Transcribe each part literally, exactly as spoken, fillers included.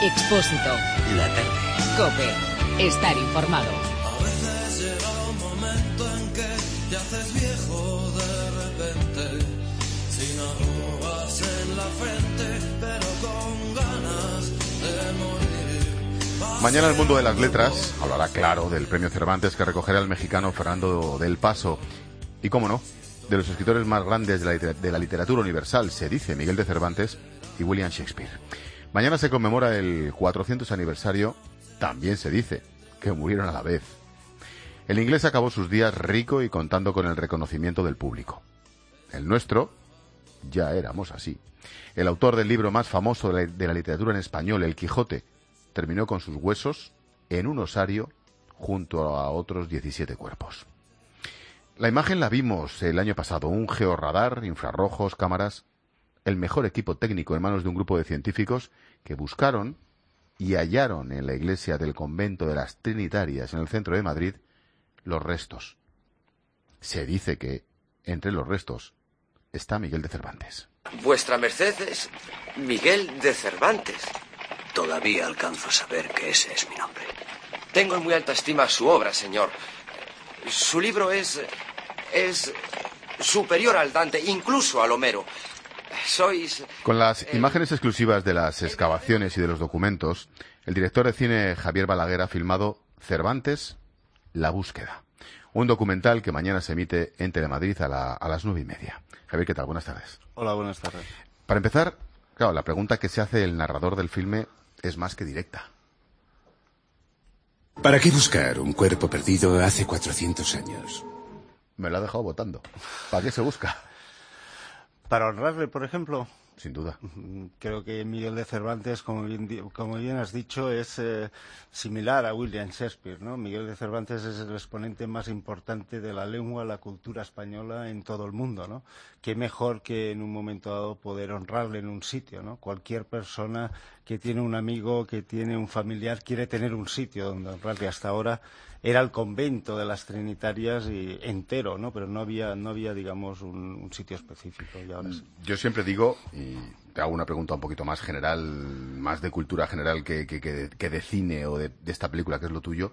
Expósito. La tarde. COPE. Estar informado. A veces llega un momento en que te haces viejo de repente, sin arrugas en la frente, pero con ganas de morir. Mañana el mundo de las letras hablará, claro, del premio Cervantes que recogerá el mexicano Fernando del Paso. Y, cómo no, de los escritores más grandes de la, de la literatura universal, se dice Miguel de Cervantes y William Shakespeare. Mañana se conmemora el cuatrocientos aniversario, también se dice, que murieron a la vez. El inglés acabó sus días rico y contando con el reconocimiento del público. El nuestro, ya éramos así. El autor del libro más famoso de la, de la literatura en español, El Quijote, terminó con sus huesos en un osario junto a otros diecisiete cuerpos. La imagen la vimos el año pasado, un georradar, infrarrojos, cámaras, el mejor equipo técnico en manos de un grupo de científicos que buscaron y hallaron en la iglesia del convento de las Trinitarias en el centro de Madrid los restos. Se dice que entre los restos está Miguel de Cervantes. Vuestra merced es Miguel de Cervantes. Todavía alcanzo a saber que ese es mi nombre. Tengo en muy alta estima su obra, señor. Su libro es... es superior al Dante, incluso al Homero. Sois... Con las eh... imágenes exclusivas de las excavaciones y de los documentos, el director de cine Javier Balaguer ha filmado Cervantes, La búsqueda. Un documental que mañana se emite en Telemadrid a, la, a las nueve y media. Javier, ¿qué tal? Buenas tardes. Hola, buenas tardes. Para empezar, claro, la pregunta que se hace el narrador del filme es más que directa. ¿Para qué buscar un cuerpo perdido hace cuatrocientos años? Me lo ha dejado votando. ¿Para qué se busca? Para honrarle, por ejemplo. Sin duda. Creo que Miguel de Cervantes, como bien, como bien has dicho, es eh, similar a William Shakespeare, ¿no? Miguel de Cervantes es el exponente más importante de la lengua, la cultura española en todo el mundo, ¿no? Qué mejor que en un momento dado poder honrarle en un sitio, ¿no? Cualquier persona que tiene un amigo, que tiene un familiar, quiere tener un sitio donde honrarle. Hasta ahora era el convento de las Trinitarias y entero, ¿no? Pero no había, no había digamos, un, un sitio específico. Y ahora sí. Yo siempre digo, y te hago una pregunta un poquito más general, más de cultura general que, que, que, de, que de cine o de, de esta película, que es lo tuyo.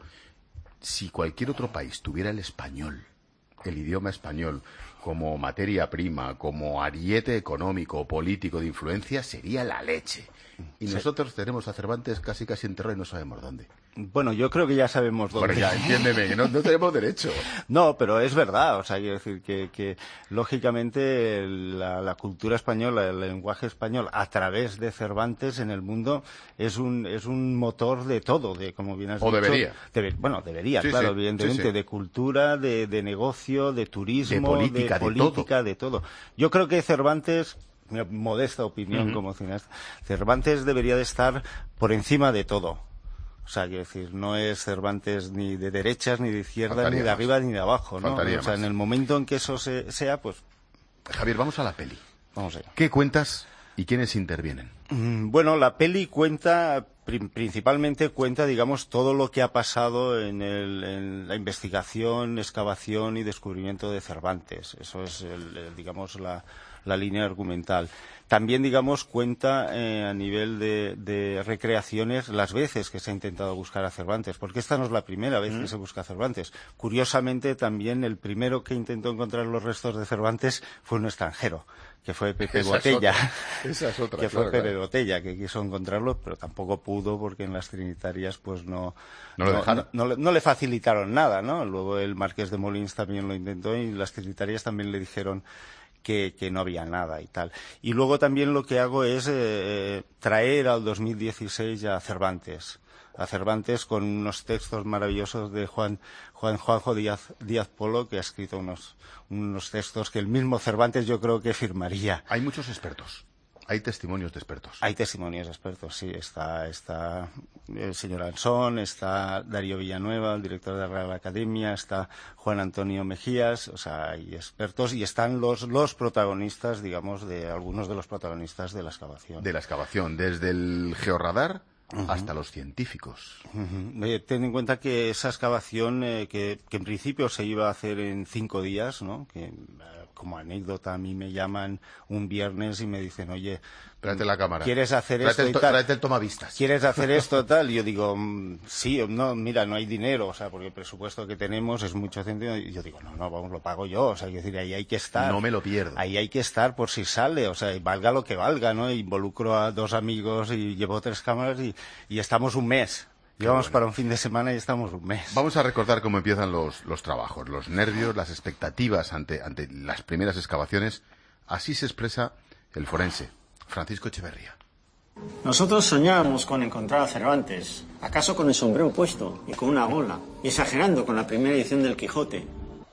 Si cualquier otro país tuviera el español, el idioma español, como materia prima, como ariete económico, político, de influencia, sería la leche. Y sí. Nosotros tenemos a Cervantes casi casi enterrado y no sabemos dónde. Bueno, yo creo que ya sabemos dónde. Bueno, ya, entiéndeme, que no, no tenemos derecho. No, pero es verdad, o sea, quiero decir que, que lógicamente la, la cultura española, el lenguaje español, a través de Cervantes en el mundo, es un es un motor de todo, de como bien has o dicho. O debería. Debe, bueno, debería, sí, claro, sí, evidentemente, sí, sí. de cultura, de, de negocio, de turismo, de política, de, de, política, todo. de todo. Yo creo que Cervantes... mi modesta opinión uh-huh. como cineasta, Cervantes debería de estar por encima de todo. O sea, quiero decir, no es Cervantes ni de derechas, ni de izquierdas, Faltaría ni de más. arriba, ni de abajo, ¿no? Faltaría o sea, más. en el momento en que eso se, sea, pues... Javier, vamos a la peli. Vamos allá. ¿Qué cuentas y quiénes intervienen? Mm, bueno, la peli cuenta, pr- principalmente cuenta, digamos, todo lo que ha pasado en, el, en la investigación, excavación y descubrimiento de Cervantes. Eso es, el, el, digamos, la... la línea argumental. También, digamos, cuenta eh, a nivel de, de recreaciones las veces que se ha intentado buscar a Cervantes, porque esta no es la primera vez mm. que se busca a Cervantes. Curiosamente, también el primero que intentó encontrar los restos de Cervantes fue un extranjero, que fue Pepe Esa Botella. Es otra. Esa es otra, que fue claro, Pepe claro. Botella, que quiso encontrarlo, pero tampoco pudo porque en las Trinitarias pues no, no, lo dejaron. no, no, no le facilitaron nada, ¿no? Luego el Marqués de Molins también lo intentó y las Trinitarias también le dijeron Que, que no había nada y tal. Y luego también lo que hago es eh, traer al dos mil dieciséis a Cervantes, a Cervantes con unos textos maravillosos de Juan, Juan Juanjo Díaz, Díaz Polo, que ha escrito unos, unos textos que el mismo Cervantes yo creo que firmaría. Hay muchos expertos. Hay testimonios de expertos. Hay testimonios de expertos, sí. Está, está el señor Ansón, está Darío Villanueva, el director de la Real Academia, está Juan Antonio Mejías, o sea, hay expertos y están los, los protagonistas, digamos, de algunos de los protagonistas de la excavación. De la excavación, desde el georradar uh-huh. hasta los científicos. Uh-huh. Eh, ten en cuenta que esa excavación, eh, que, que en principio se iba a hacer en cinco días, ¿no? Que, como anécdota, a mí me llaman un viernes y me dicen, oye, tráete la cámara. ¿Quieres hacer tráete esto el y to- tal? Tráete el tomavistas. ¿Quieres hacer esto tal? Y yo digo, mm, sí, no, mira, no hay dinero, o sea, porque el presupuesto que tenemos es mucho céntimo. Y yo digo, no, no, vamos, lo pago yo, o sea, quiero decir, ahí hay que estar. No me lo pierdo. Ahí hay que estar por si sale, o sea, valga lo que valga, ¿no? Involucro a dos amigos y llevo tres cámaras y, y estamos un mes. Íbamos bueno. para un fin de semana y estamos un mes. Vamos a recordar cómo empiezan los, los trabajos, los nervios, las expectativas ante, ante las primeras excavaciones. Así se expresa el forense, Francisco Echeverría. Nosotros soñábamos con encontrar a Cervantes, acaso con el sombrero puesto y con una gola, y exagerando con la primera edición del Quijote.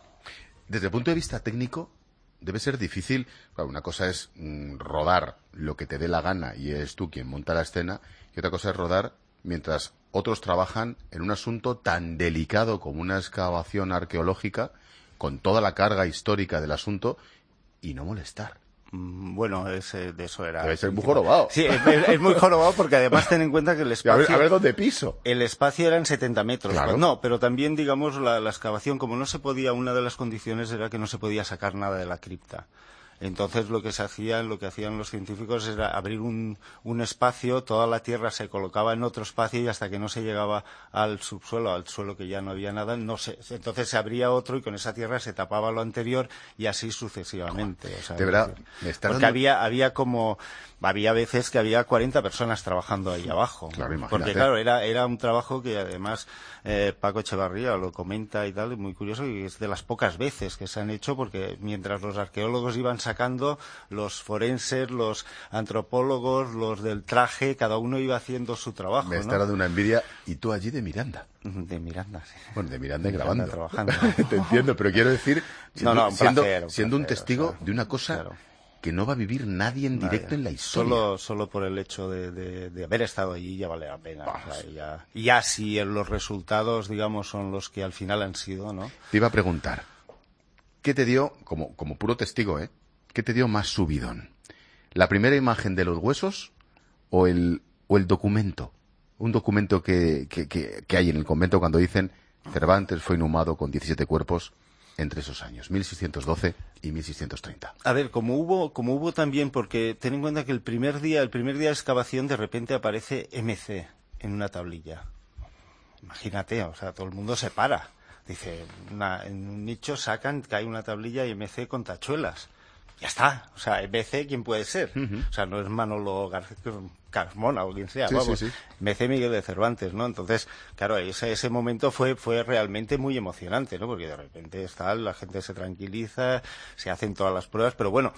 Desde el punto de vista técnico, debe ser difícil. Claro, una cosa es mm, rodar lo que te dé la gana y eres tú quien monta la escena, y otra cosa es rodar mientras otros trabajan en un asunto tan delicado como una excavación arqueológica, con toda la carga histórica del asunto, y no molestar. Bueno, ese, de eso era... Debe ser muy jorobado. Sí, es, es muy jorobado porque además ten en cuenta que el espacio... A ver, a ver dónde piso. El espacio eran setenta metros. Claro. No, pero también, digamos, la, la excavación, como no se podía, una de las condiciones era que no se podía sacar nada de la cripta. Entonces lo que se hacía, lo que hacían los científicos era abrir un, un espacio, toda la tierra se colocaba en otro espacio y hasta que no se llegaba al subsuelo, al suelo que ya no había nada, no se, entonces se abría otro y con esa tierra se tapaba lo anterior y así sucesivamente. O sea, de verdad, decir, me está porque dando... había, había como, había veces que había cuarenta personas trabajando ahí abajo. Claro, imagínate. Porque claro, era, era un trabajo que además eh, Paco Echevarría lo comenta y tal, es muy curioso y es de las pocas veces que se han hecho porque mientras los arqueólogos iban sacando, los forenses, los antropólogos, los del traje, cada uno iba haciendo su trabajo. Me está ¿no? dando una envidia. Y tú allí de Miranda. De Miranda, sí. Bueno, de Miranda y De grabando. Miranda trabajando. Te entiendo, pero quiero decir, siendo, No, no, un siendo, placer, un siendo un placer, testigo o sea, de una cosa claro. que no va a vivir nadie en directo Nadie. en la historia. Solo, solo por el hecho de, de, de haber estado allí ya vale la pena. O sea, ya, y ya si los resultados, digamos, son los que al final han sido, ¿no? Te iba a preguntar, ¿qué te dio, como, como puro testigo, eh? ¿Qué te dio más subidón? ¿La primera imagen de los huesos o el, o el documento? Un documento que, que, que, que hay en el convento cuando dicen Cervantes fue inhumado con diecisiete cuerpos entre esos años, mil seiscientos doce y mil seiscientos treinta. A ver, como hubo, como hubo también, porque ten en cuenta que el primer día, el primer día de excavación de repente aparece M C en una tablilla. Imagínate, o sea, todo el mundo se para. Dice, una, en un nicho sacan que hay una tablilla y M C con tachuelas. Ya está, o sea, M C, ¿quién puede ser? Uh-huh. O sea, no es Manolo García Carmona o quien sea, sí, vamos. Sí, sí. M C Miguel de Cervantes, ¿no? Entonces, claro, ese, ese momento fue, fue realmente muy emocionante, ¿no? Porque de repente está, la gente se tranquiliza, se hacen todas las pruebas, pero bueno,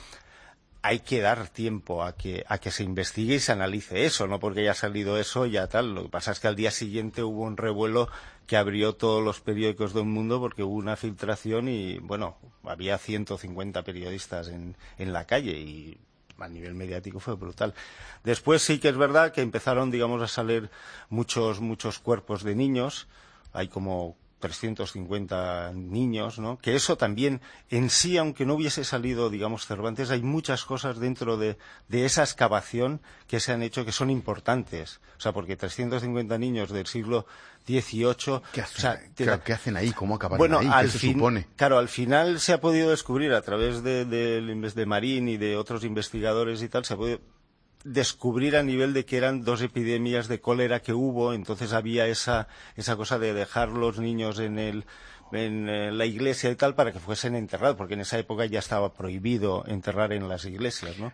hay que dar tiempo a que, a que se investigue y se analice eso, no porque haya salido eso ya tal. Lo que pasa es que al día siguiente hubo un revuelo que abrió todos los periódicos del mundo porque hubo una filtración y, bueno, había ciento cincuenta periodistas en, en la calle y a nivel mediático fue brutal. Después sí que es verdad que empezaron, digamos, a salir muchos, muchos cuerpos de niños. Hay como trescientos cincuenta niños, ¿no? Que eso también, en sí, aunque no hubiese salido, digamos, Cervantes, hay muchas cosas dentro de, de esa excavación que se han hecho que son importantes. O sea, porque trescientos cincuenta niños del siglo dieciocho... ¿Qué hacen, o sea, ¿qué, te, ¿qué hacen ahí? ¿Cómo acabaron bueno, ahí? ¿Qué al se fin, supone? Claro, al final se ha podido descubrir a través de, de, de, de Marín y de otros investigadores y tal, se ha podido descubrir a nivel de que eran dos epidemias de cólera que hubo, entonces había esa, esa cosa de dejar los niños en el en eh, la iglesia y tal para que fuesen enterrados, porque en esa época ya estaba prohibido enterrar en las iglesias, ¿no?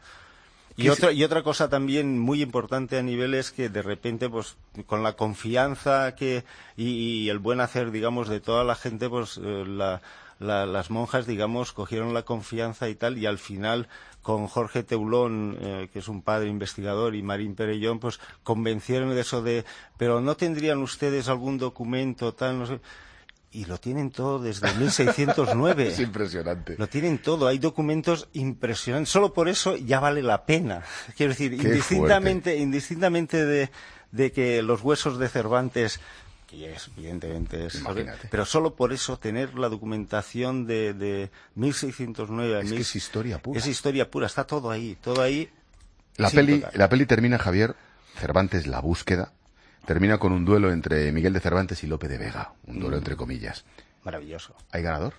Y otra, y otra cosa también muy importante a nivel es que de repente, pues, con la confianza que y, y el buen hacer, digamos, de toda la gente, pues, eh, la, la, las monjas, digamos, cogieron la confianza y tal, y al final, con Jorge Teulón, eh, que es un padre investigador, y Marín Perellón, pues, convencieron de eso de, pero ¿no tendrían ustedes algún documento, tal, no sé? Y lo tienen todo desde mil seiscientos nueve. Es impresionante. Lo tienen todo. Hay documentos impresionantes. Solo por eso ya vale la pena. Quiero decir, Qué indistintamente, fuerte. indistintamente de, de que los huesos de Cervantes, que es, evidentemente es... Imagínate. Pero solo por eso tener la documentación de, de mil seiscientos nueve... Es mil, que es historia pura. Es historia pura. Está todo ahí. Todo ahí. La, Sí, peli, total. la peli termina, Javier, Cervantes, la búsqueda. Termina con un duelo entre Miguel de Cervantes y Lope de Vega. Un duelo Mm. entre comillas. Maravilloso. ¿Hay ganador?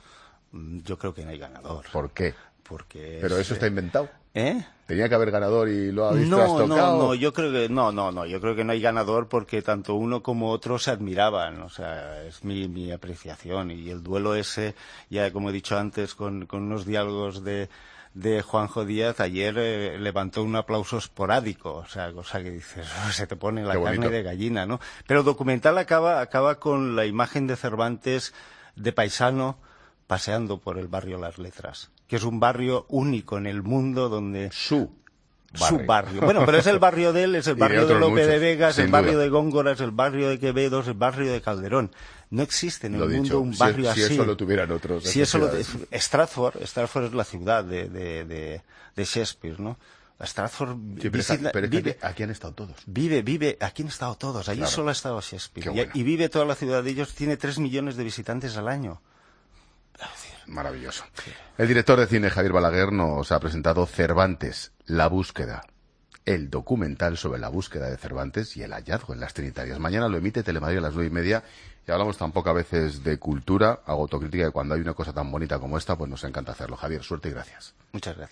Yo creo que no hay ganador. ¿Por qué? Porque Pero es, eso está inventado. ¿Eh? Tenía que haber ganador y lo habéis No, trastocado. no, no, yo creo que no, no, no, yo creo que no hay ganador porque tanto uno como otro se admiraban, o sea, es mi, mi apreciación, y el duelo ese, ya como he dicho antes, con, con unos diálogos de, de Juanjo Díaz, ayer eh, levantó un aplauso esporádico, o sea, cosa que dices, oh, se te pone la Qué carne bonito. de gallina, ¿no? Pero el documental acaba, acaba con la imagen de Cervantes de paisano paseando por el barrio Las Letras, que es un barrio único en el mundo donde... Su Su barrio. Bueno, pero es el barrio de él, es el Y de barrio de, otros Lope muchos, de Vega, es el sin barrio duda. de Góngora, es el barrio de Quevedo, es el barrio de Calderón. No existe en el Lo mundo dicho, un si- barrio si así. eso lo tuvieran otros, Si eso lo, esas ciudades. Stratford, Stratford es la ciudad de, de, de, de Shakespeare, ¿no? Stratford Sí, pero, visita- está- pero es que vive, aquí, aquí han estado todos. vive, vive, aquí han estado todos, allí Claro. solo ha estado Shakespeare. Qué Y- bueno. Y, vive toda la ciudad de ellos, tiene tres millones de visitantes al año. Maravilloso. El director de cine Javier Balaguer nos ha presentado Cervantes, la búsqueda. El documental sobre la búsqueda de Cervantes y el hallazgo en las Trinitarias. Mañana lo emite Telemadrid a las nueve y media y hablamos tan poco a veces de cultura, hago autocrítica, que cuando hay una cosa tan bonita como esta, pues nos encanta hacerlo. Javier, suerte y gracias. Muchas gracias.